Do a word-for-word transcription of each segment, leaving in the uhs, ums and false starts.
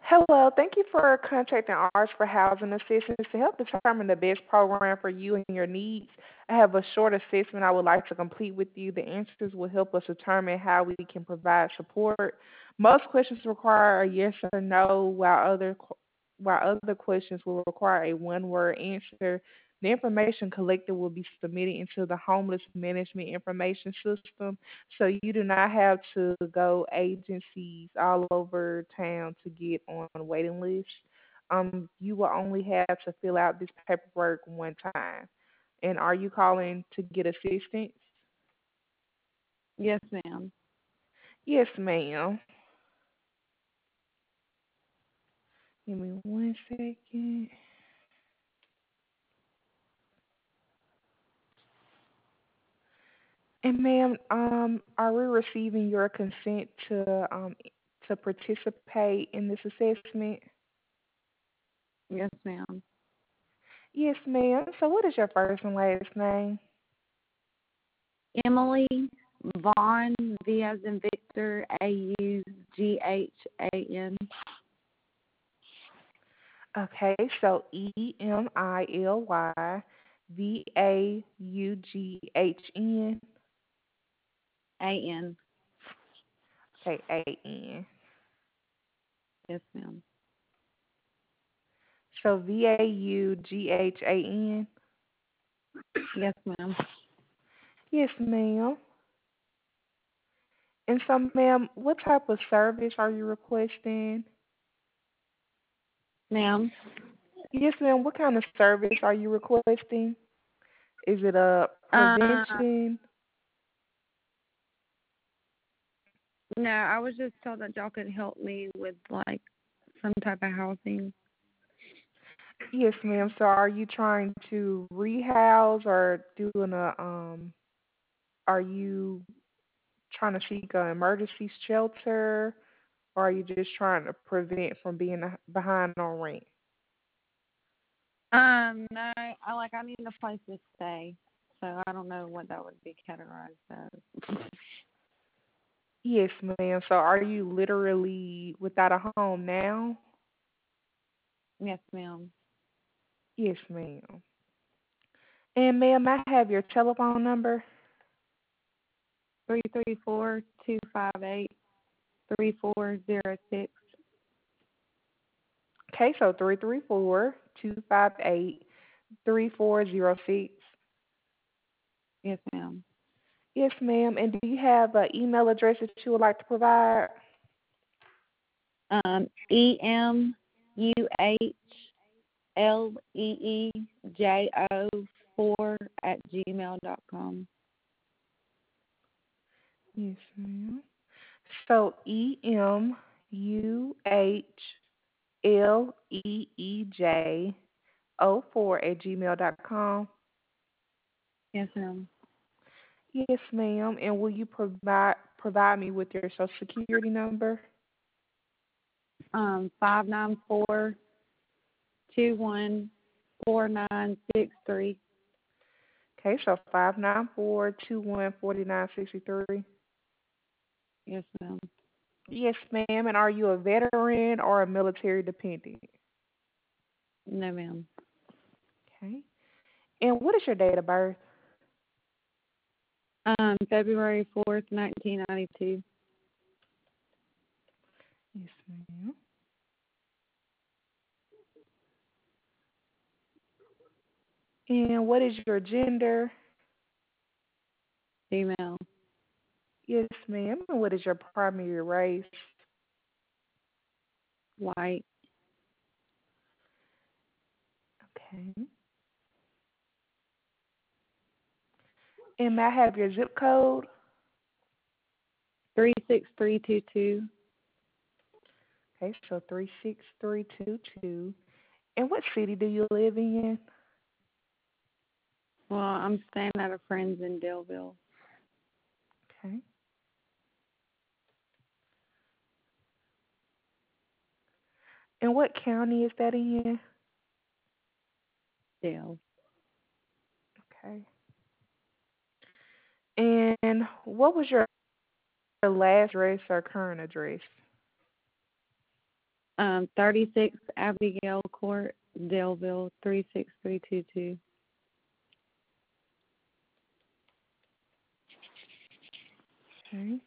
Hello, thank you for contacting Arts for Housing Assistance to help determine the best program for you and your needs. I have a short assessment I would like to complete with you. The answers will help us determine how we can provide support. Most questions require a yes or no, while other qu- while other questions will require a one-word answer. The information collected will be submitted into the homeless management information system, so you do not have to go agencies all over town to get on a waiting list. Um, you will only have to fill out this paperwork one time. And are you calling to get assistance? Yes, ma'am. Yes, ma'am. Give me one second. And ma'am, um, are we receiving your consent to um to participate in this assessment? Yes, ma'am. Yes, ma'am. So what is your first and last name? Emily Vaughn, V as in Victor, A U G H A N. Okay, so E M I L Y V A U G H N. A N. Okay, A N. Yes, ma'am. So V A U G H A N. Yes, ma'am. Yes, ma'am. And so, ma'am, what type of service are you requesting? Ma'am. Yes, ma'am. What kind of service are you requesting? Is it a Uh, prevention? no, I was just told that y'all could help me with like some type of housing. Yes, ma'am. So, are you trying to rehouse or doing a um? Are you trying to seek an emergency shelter, or are you just trying to prevent from being a- behind on rent? Um, no, I like I need a place to stay, so I don't know what that would be categorized as. Yes, ma'am. So are you literally without a home now? Yes, ma'am. Yes, ma'am. And ma'am, I have your telephone number. Three three four two five eight three four zero six. Okay, so three three four two five eight three four zero six. Yes, ma'am. Yes, ma'am. And do you have an email address that you would like to provide? Um, E M U H L E E J O four at gmail dot com. Yes, ma'am. So E M U H L E E J O four at gmail dot com. Yes, ma'am. Yes, ma'am. And will you provide provide me with your social security number? Um, five nine four two one four nine six three. Okay, so five nine four two one forty nine sixty three. Yes, ma'am. Yes, ma'am. And are you a veteran or a military dependent? No, ma'am. Okay. And what is your date of birth? Um, February fourth, nineteen ninety two. Yes, ma'am. And what is your gender? Female. Yes, ma'am. And what is your primary race? White. Okay. And may I have your zip code? Three six three two two. Okay, so three six three two two. And what city do you live in? Well, I'm staying at a friend's in Delville. Okay. And what county is that in? Dale. Okay. And what was your last address or current address? Um, thirty-six Abigail Court, Delville, three six three two two. Okay.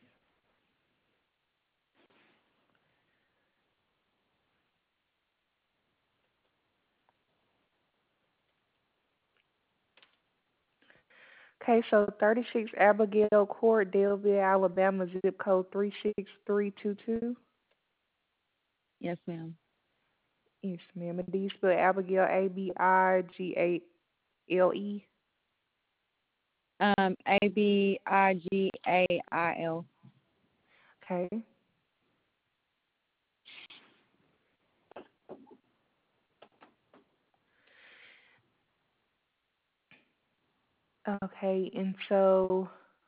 Okay, so thirty-six Abigail Court, Delville, Alabama, zip code three six three two two. Yes, ma'am. Yes, ma'am. And do you spell Abigail A B I G A L E? Um, A B I G A I L. Okay. Okay, and so,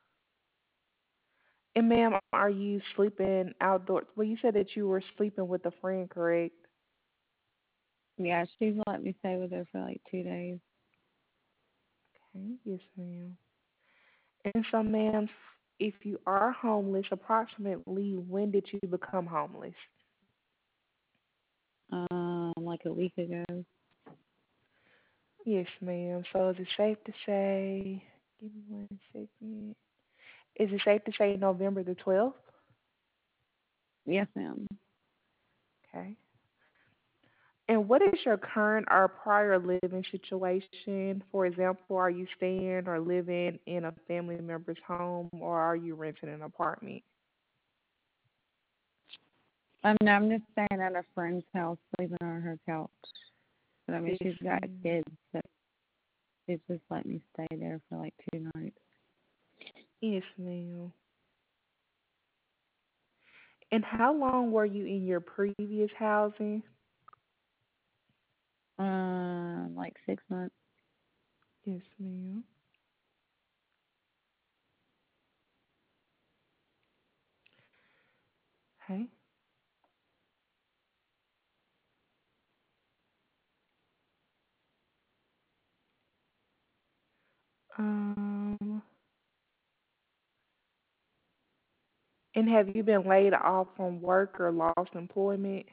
and ma'am, are you sleeping outdoors? Well, you said that you were sleeping with a friend, correct? Yeah, she's let me stay with her for like two days. Okay, yes, ma'am. And so, ma'am, if you are homeless, approximately when did you become homeless? Um, like a week ago. Yes, ma'am. So is it safe to say, give me one second. Is it safe to say November the twelfth? Yes, ma'am. Okay. And what is your current or prior living situation? For example, are you staying or living in a family member's home or are you renting an apartment? Um, no, I'm just staying at a friend's house, sleeping on her couch. But I mean, Yes, she's got ma'am. kids, so she's just let me stay there for like two nights. Yes, ma'am. And how long were you in your previous housing? Um, like six months. Yes, ma'am. Okay. Um, and have you been laid off from work or lost employment?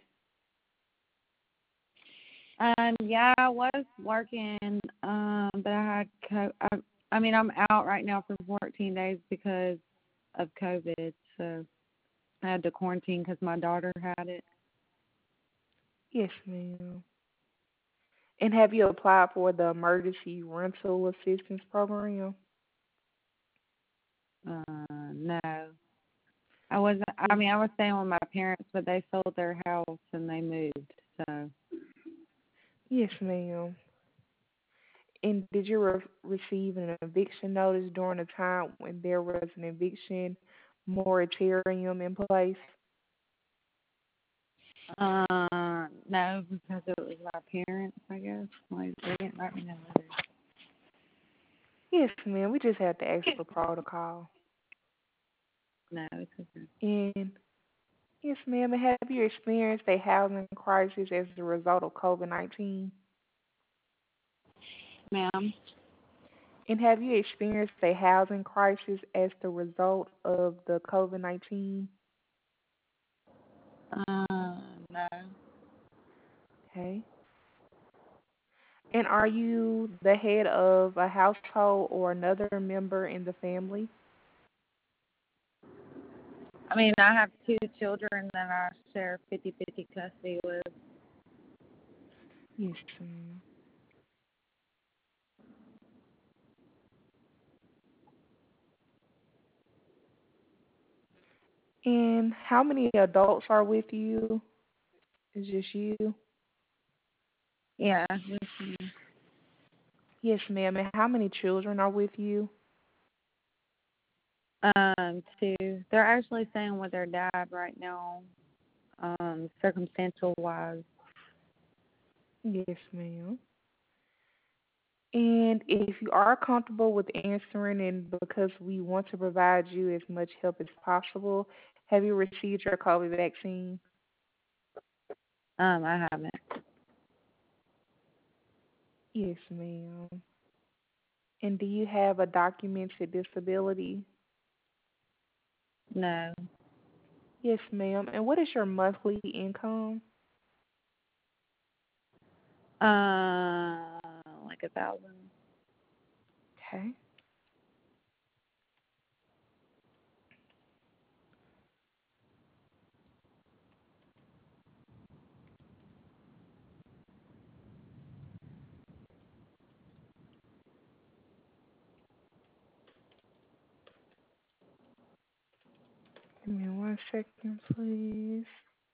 Um, yeah, I was working, um, but I had co- I, I mean, I'm out right now for fourteen days because of COVID, so I had to quarantine because my daughter had it. Yes, ma'am. And have you applied for the emergency rental assistance program? Uh, no, I wasn't. I Yes, mean, I was staying with my parents, but they sold their house and they moved. So, yes, ma'am. And did you re- receive an eviction notice during a time when there was an eviction moratorium in place? uh, no, because it was my parents. I guess like they didn't let me know whether. Yes, ma'am. We just had to ask for protocol. No, it's okay. And yes, ma'am. And have you experienced a housing crisis as a result of COVID nineteen? Ma'am. And have you experienced a housing crisis as the result of the COVID nineteen? Uh, no. Okay. And are you the head of a household or another member in the family? I mean, I have two children that I share fifty-fifty custody with. Yes, ma'am. And how many adults are with you? Is just you? Yeah. Yes, Yes, ma'am. And how many children are with you? ma'am. Um, two. They're actually staying with their dad right now, um, circumstantial wise. Yes, ma'am. And if you are comfortable with answering, and because we want to provide you as much help as possible, have you received your COVID vaccine? Um, I haven't. Yes, ma'am. And do you have a documented disability? No. Yes, ma'am. And what is your monthly income? Uh, like a thousand. Okay. Give me one second, please.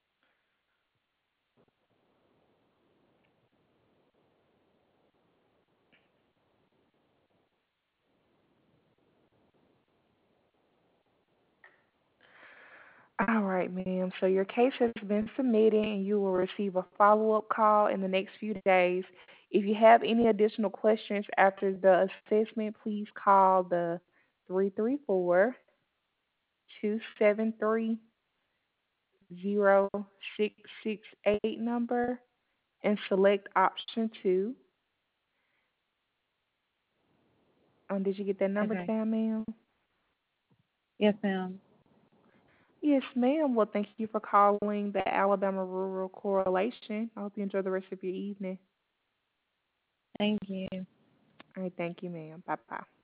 All right, ma'am. So your case has been submitted and you will receive a follow-up call in the next few days. If you have any additional questions after the assessment, please call the three three four, two seven three, zero six six eight number and select option two. Um, did you get that number Okay. down, ma'am? Yes, ma'am. Yes, ma'am. Well, thank you for calling the Alabama Rural Correlation. I hope you enjoy the rest of your evening. Thank you. All right, thank you, ma'am. Bye bye.